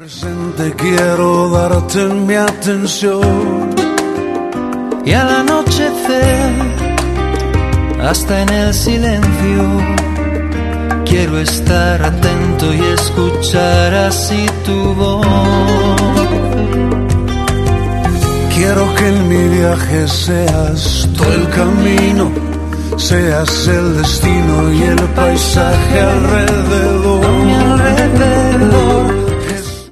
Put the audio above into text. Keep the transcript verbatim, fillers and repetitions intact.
Presente quiero darte mi atención y al anochecer, hasta en el silencio, quiero estar atento y escuchar así tu voz. Quiero que en mi viaje seas tú el camino, seas el destino y el paisaje alrededor. A mi alrededor.